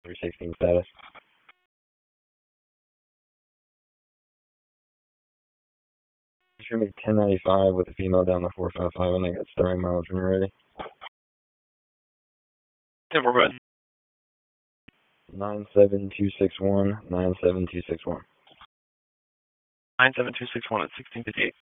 316 status. Show me 1095 with a female down to 455 and I got starting mileage when you're ready. Yeah, we're good. 97261, 97261. 97261 at 1658.